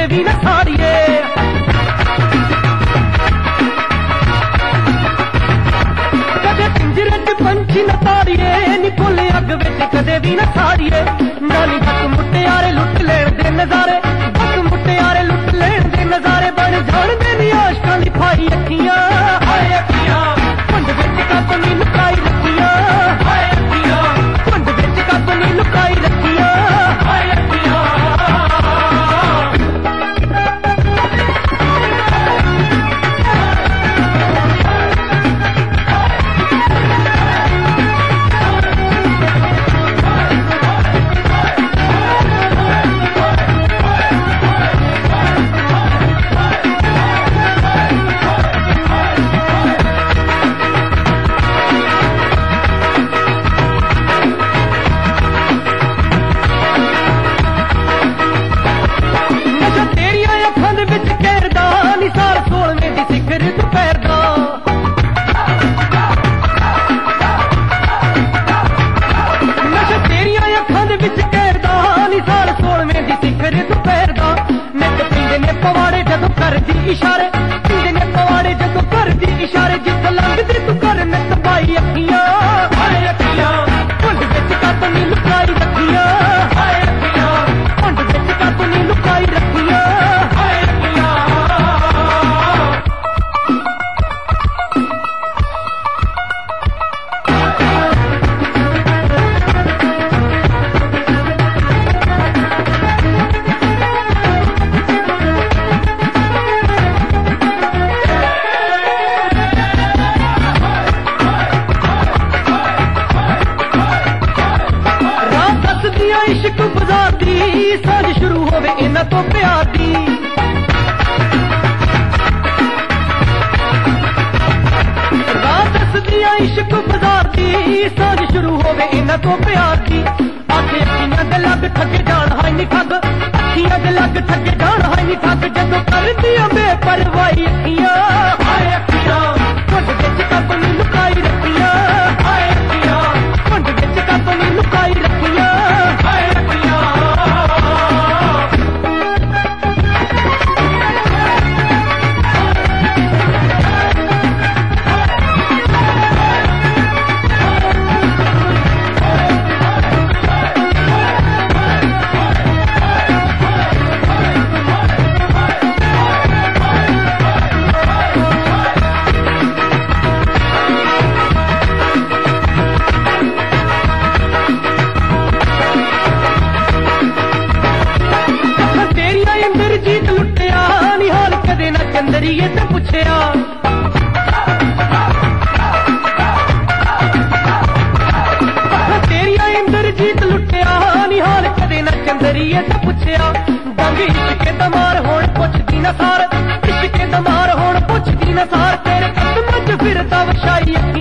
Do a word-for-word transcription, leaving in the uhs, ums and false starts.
कदे भी न साड़िए। कदे पिंजरे च पंछी न ताड़िए, नी भुले अग विच कदे भी न साड़िए। नानी बस मुटियारे लुट लेण दे नजारे, बस मुटियारे लुट लेण दे नजारे बन जाणदे नी आशकां दी फाई अखियां। हाय अखियां कुंड विच कपनी लुकाई रखियां, हाय अखियां कुंड विच कपनी लुकाई रखियां, हाय अखियां। इशारे पींदे ने पवाड़े जदों करदी इशारे, जिथ लंघदी तू कर नत पाई अखियां। हाय अखियां कुंड विच कपनी लुकाई रखियां, हाय अखियां कुंड विच कपनी लुकाई रखियां, हाय अखियां। इश्क बाजार दी साझ शुरू होवे इन्हां तो प्यार दी, रात दसदियां इश्क बाजार दी साझ शुरू होवे इन्हां तो प्यार दी। आखे अखियां दे लग ठगे जान हाय नी ठग, अखियां दे लग ठगे जान हाय नी ठग, जदों करदियां बेपरवाही अखियां। हाय अखियां कुंड विच कपनी लुकाई रखियां, हाय अखियां कुंड विच कपनी लुकाई रखियां, हाय अखियां। इंद्रजीत लुटिया निहाल कदे ना चंदरिए ते पुछया, तेरिया इंद्रजीत लुटिया निहाल कदे ना चंदरिए ते पुछया। दंग इश्के दमार होण पुछदी न सार, इश्के दमार होण पुछदी न सार, तेरे कदमां च फिरदा वछाई